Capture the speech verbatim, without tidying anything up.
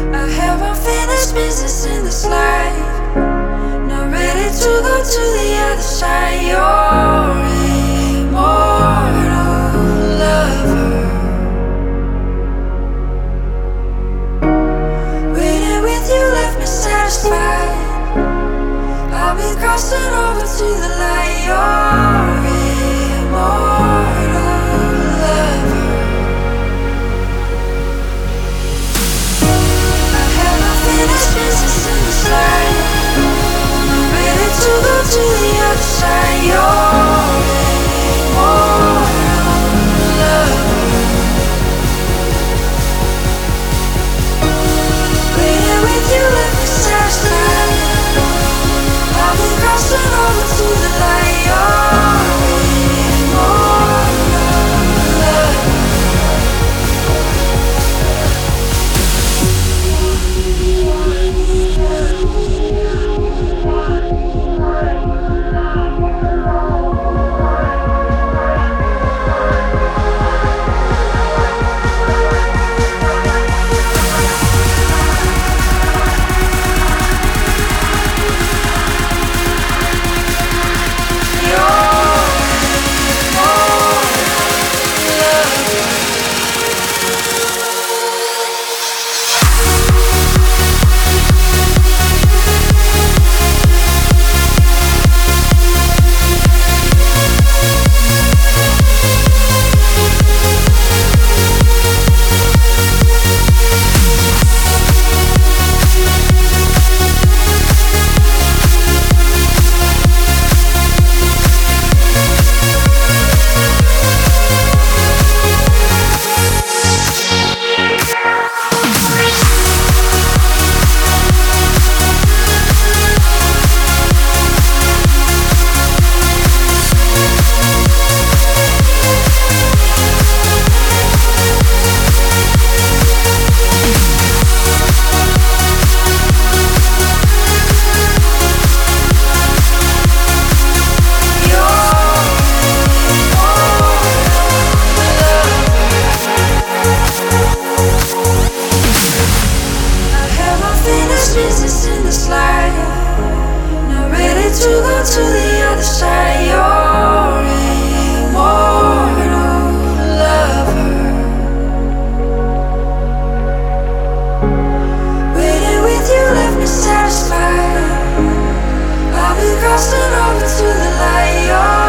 I have unfinished business in this life. Not ready to go to the other side. You're immortal lover. Waiting with you left me satisfied. I'll be crossing over to the light. You're immortal lover. I have unfinished business in this life. I'm ready to go to the other side. You're immortal lover. Waiting with you left me satisfied. I'll be crossing over to the light. You're immortal lover. Business in this life. Not ready to go to the other side. You're immortal lover. Waiting with you left me satisfied. I'll be crossing over to the light. You're